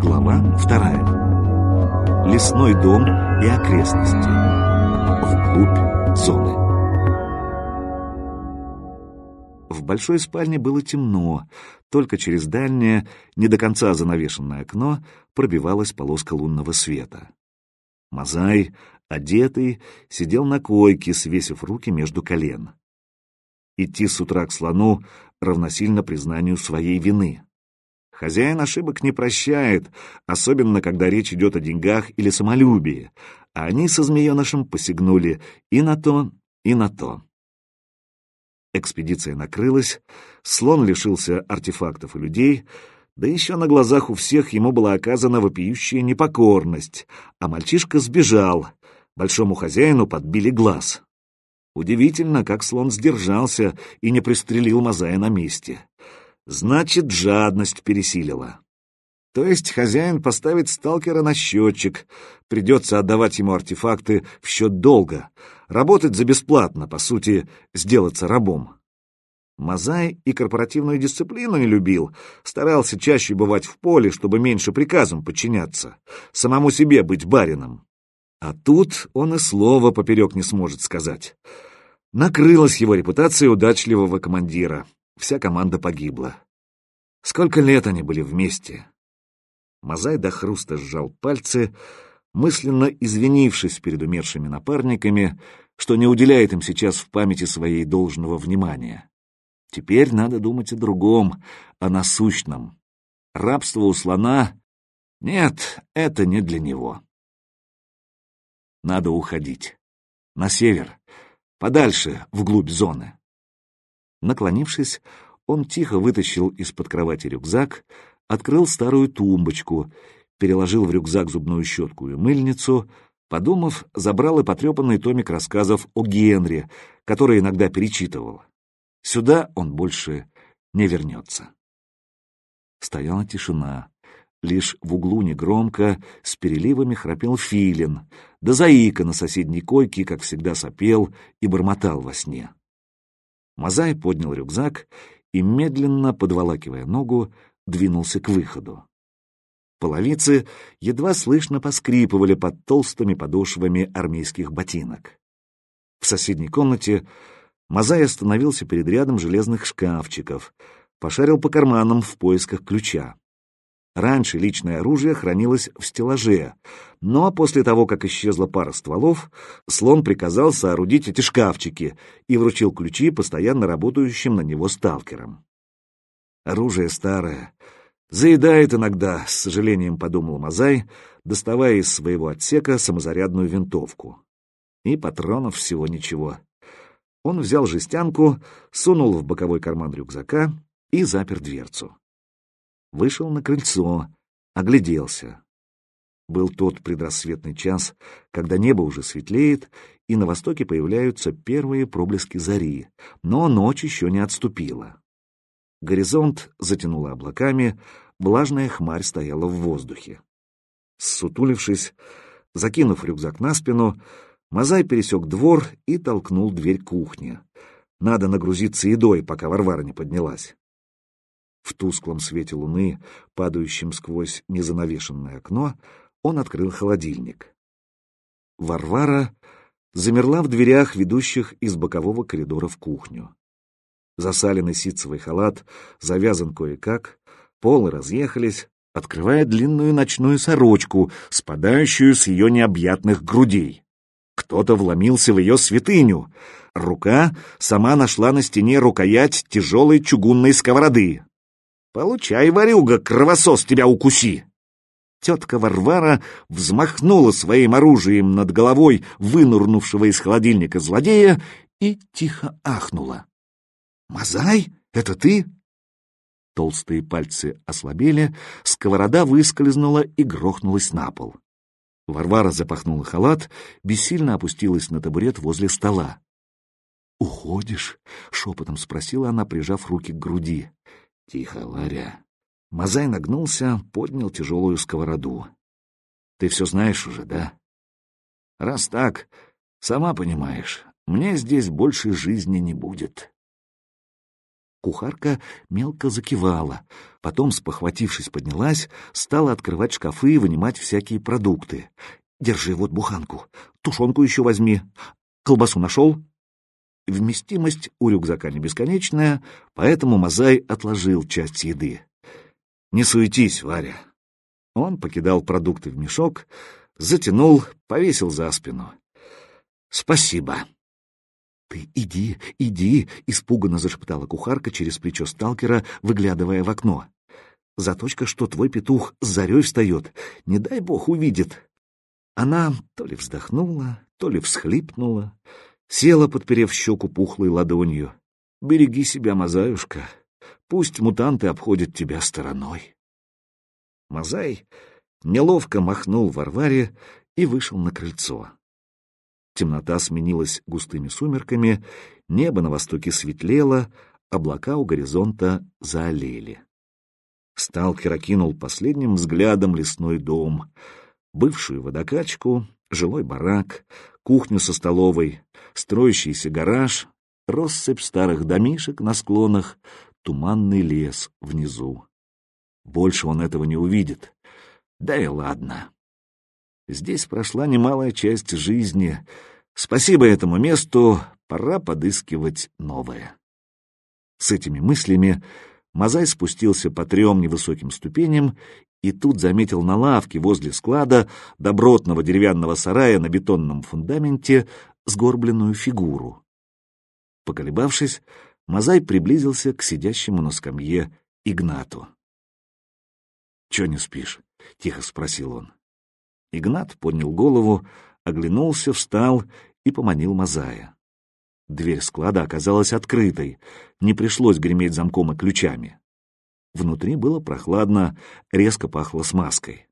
Глава 2. Лесной дом и окрестности. Вглубь зоны. В большой спальне было темно, только через дальнее, не до конца занавешенное окно пробивалась полоска лунного света. Мазай, одетый, сидел на койке, свесив руки между колен. Идти с утра к слону равносильно признанию своей вины. Хозяин ошибок не прощает, особенно когда речь идет о деньгах или самолюбии, а они со змеенышем посягнули и на то, и на то. Экспедиция накрылась, слон лишился артефактов и людей, да еще на глазах у всех ему была оказана вопиющая непокорность, а мальчишка сбежал, большому хозяину подбили глаз. Удивительно, как слон сдержался и не пристрелил Мазая на месте. Значит, жадность пересилила. То есть хозяин поставит сталкера на счетчик, придется отдавать ему артефакты в счет долга, работать за бесплатно, по сути, сделаться рабом. Мазай и корпоративную дисциплину не любил, старался чаще бывать в поле, чтобы меньше приказам подчиняться, самому себе быть барином. А тут он и слова поперек не сможет сказать. Накрылась его репутация удачливого командира. Вся команда погибла. Сколько лет они были вместе? Мазай до хруста сжал пальцы, мысленно извинившись перед умершими напарниками, что не уделяет им сейчас в памяти своей должного внимания. Теперь надо думать о другом, о насущном. Рабство у слона? Нет, это не для него. Надо уходить. На север, подальше, вглубь зоны. Наклонившись, он тихо вытащил из-под кровати рюкзак, открыл старую тумбочку, переложил в рюкзак зубную щетку и мыльницу, подумав, забрал и потрепанный томик рассказов о Генри, который иногда перечитывал. Сюда он больше не вернется. Стояла тишина. Лишь в углу негромко, с переливами храпел филин, да заика на соседней койке, как всегда, сопел и бормотал во сне. Мазай поднял рюкзак и, медленно подволакивая ногу, двинулся к выходу. Половицы едва слышно поскрипывали под толстыми подошвами армейских ботинок. В соседней комнате Мазай остановился перед рядом железных шкафчиков, пошарил по карманам в поисках ключа. Раньше личное оружие хранилось в стеллаже, но после того, как исчезла пара стволов, слон приказал соорудить эти шкафчики и вручил ключи постоянно работающим на него сталкерам. Оружие старое, заедает иногда, с сожалением подумал Мазай, доставая из своего отсека самозарядную винтовку. И патронов всего ничего. Он взял жестянку, сунул в боковой карман рюкзака и запер дверцу. Вышел на крыльцо, огляделся. Был тот предрассветный час, когда небо уже светлеет, и на востоке появляются первые проблески зари, но ночь еще не отступила. Горизонт затянуло облаками, влажная хмарь стояла в воздухе. Ссутулившись, закинув рюкзак на спину, Мазай пересек двор и толкнул дверь кухни. Надо нагрузиться едой, пока Варвара не поднялась. В тусклом свете луны, падающем сквозь незанавешенное окно, он открыл холодильник. Варвара замерла в дверях, ведущих из бокового коридора в кухню. Засаленный ситцевый халат завязан кое-как, полы разъехались, открывая длинную ночную сорочку, спадающую с ее необъятных грудей. Кто-то вломился в ее святыню. Рука сама нашла на стене рукоять тяжелой чугунной сковороды. «Получай, ворюга, кровосос, тебя укуси!» Тетка Варвара взмахнула своим оружием над головой вынурнувшего из холодильника злодея и тихо ахнула. «Мазай, это ты?» Толстые пальцы ослабели, сковорода выскользнула и грохнулась на пол. Варвара запахнула халат, бессильно опустилась на табурет возле стола. «Уходишь?» — шепотом спросила она, прижав руки к груди. «Тихо, Варя». Мазай нагнулся, поднял тяжелую сковороду. «Ты все знаешь уже, да? Раз так, сама понимаешь, мне здесь больше жизни не будет». Кухарка мелко закивала, потом, спохватившись, поднялась, стала открывать шкафы и вынимать всякие продукты. «Держи вот буханку, тушенку еще возьми. Колбасу нашел?» Вместимость у рюкзака не бесконечная, поэтому Мазай отложил часть еды. «Не суетись, Варя». Он покидал продукты в мешок, затянул, повесил за спину. «Спасибо». «Ты иди, иди!» — испуганно зашептала кухарка через плечо сталкера, выглядывая в окно. «Заточка, что твой петух с зарей встает, не дай бог увидит». Она то ли вздохнула, то ли всхлипнула, села, подперев щеку пухлой ладонью. «Береги себя, Мазаюшка, пусть мутанты обходят тебя стороной». Мазай неловко махнул Варваре и вышел на крыльцо. Темнота сменилась густыми сумерками, небо на востоке светлело, облака у горизонта заолели. Сталкер окинул последним взглядом лесной дом, бывшую водокачку, жилой барак, кухню со столовой, строящийся гараж, россыпь старых домишек на склонах, туманный лес внизу. Больше он этого не увидит. Да и ладно. Здесь прошла немалая часть жизни. Спасибо этому месту, пора подыскивать новое. С этими мыслями Мазай спустился по 3 невысоким ступеням и тут заметил на лавке возле склада добротного деревянного сарая на бетонном фундаменте сгорбленную фигуру. Поколебавшись, Мазай приблизился к сидящему на скамье Игнату. «Чё не спишь?» — тихо спросил он. Игнат поднял голову, оглянулся, встал и поманил Мазая. Дверь склада оказалась открытой, не пришлось греметь замком и ключами. Внутри было прохладно, резко пахло смазкой.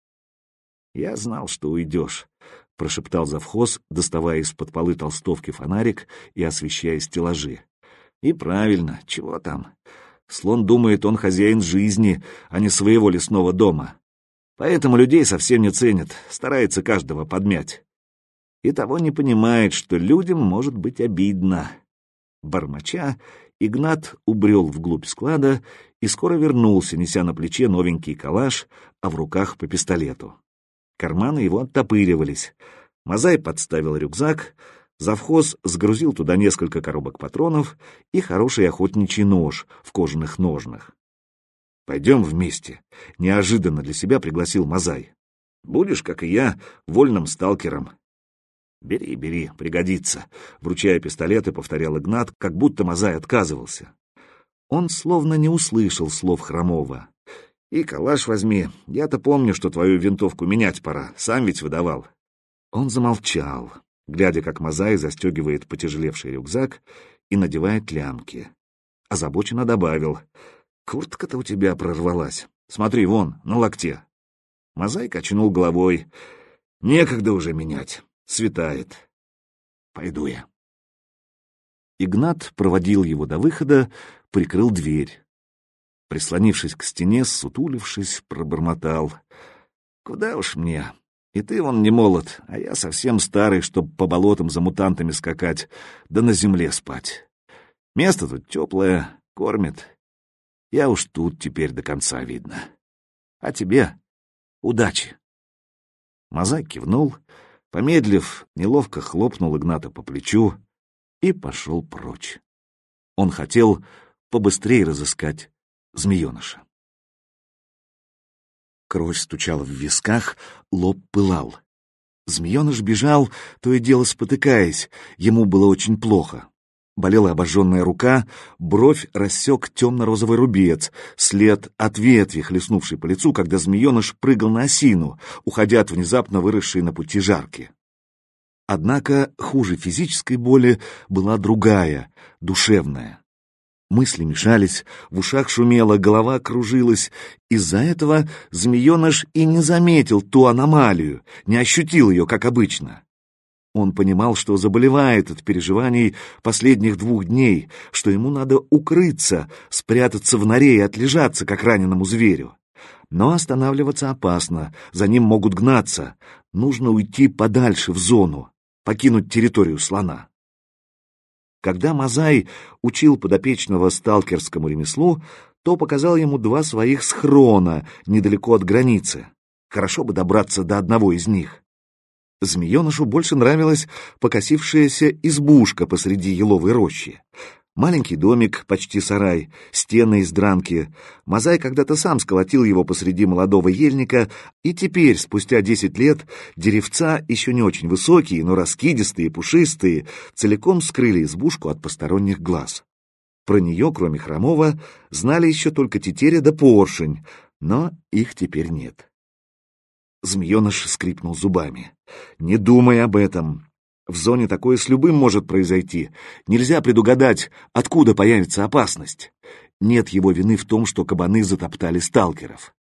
«Я знал, что уйдешь», — прошептал завхоз, доставая из-под полы толстовки фонарик и освещая стеллажи. «И правильно, чего там? Слон думает, он хозяин жизни, а не своего лесного дома. Поэтому людей совсем не ценит, старается каждого подмять. И того не понимает, что людям может быть обидно». Бормоча, Игнат убрел вглубь склада и скоро вернулся, неся на плече новенький калаш, а в руках по пистолету. Карманы его оттопыривались. Мазай подставил рюкзак, завхоз сгрузил туда несколько коробок патронов и хороший охотничий нож в кожаных ножнах. «Пойдем вместе», — неожиданно для себя пригласил Мазай. «Будешь, как и я, вольным сталкером». «Бери, бери, пригодится», — вручая пистолет, и повторял Игнат, как будто Мазай отказывался. Он словно не услышал слов Хромова. «И калаш возьми, я-то помню, что твою винтовку менять пора, сам ведь выдавал». Он замолчал, глядя, как Мазай застегивает потяжелевший рюкзак и надевает лямки. Озабоченно добавил: «Куртка-то у тебя прорвалась. Смотри, вон, на локте». Мазай качнул головой. «Некогда уже менять. Светает. Пойду я». Игнат проводил его до выхода, прикрыл дверь. Прислонившись к стене, сутулившись, пробормотал: «Куда уж мне? И ты вон не молод, а я совсем старый, чтоб по болотам за мутантами скакать, да на земле спать. Место тут теплое, кормит. Я уж тут теперь до конца видно. А тебе удачи». Мазай кивнул, помедлив, неловко хлопнул Игната по плечу и пошел прочь. Он хотел побыстрее разыскать змееныша. Кровь стучала в висках, лоб пылал. Змееныш бежал, то и дело спотыкаясь, ему было очень плохо. Болела обожженная рука, бровь рассек темно-розовый рубец, след от ветви, хлестнувший по лицу, когда змееныш прыгал на осину, уходя от внезапно выросшей на пути жарки. Однако хуже физической боли была другая, душевная. Мысли мешались, в ушах шумело, голова кружилась. Из-за этого змееныш и не заметил ту аномалию, не ощутил ее, как обычно. Он понимал, что заболевает от переживаний последних 2 дней, что ему надо укрыться, спрятаться в норе и отлежаться, как раненому зверю. Но останавливаться опасно, за ним могут гнаться. Нужно уйти подальше в зону, покинуть территорию слона. Когда Мазай учил подопечного сталкерскому ремеслу, то показал ему 2 своих схрона недалеко от границы. Хорошо бы добраться до одного из них. Змеенышу больше нравилась покосившаяся избушка посреди еловой рощи. Маленький домик, почти сарай, стены из дранки. Мазай когда-то сам сколотил его посреди молодого ельника, и теперь, спустя 10 лет, деревца, еще не очень высокие, но раскидистые, пушистые, целиком скрыли избушку от посторонних глаз. Про нее, кроме Хромова, знали еще только Тетеря да Поршень, но их теперь нет. Змееныш скрипнул зубами. «Не думай об этом. В зоне такое с любым может произойти. Нельзя предугадать, откуда появится опасность. Нет его вины в том, что кабаны затоптали сталкеров.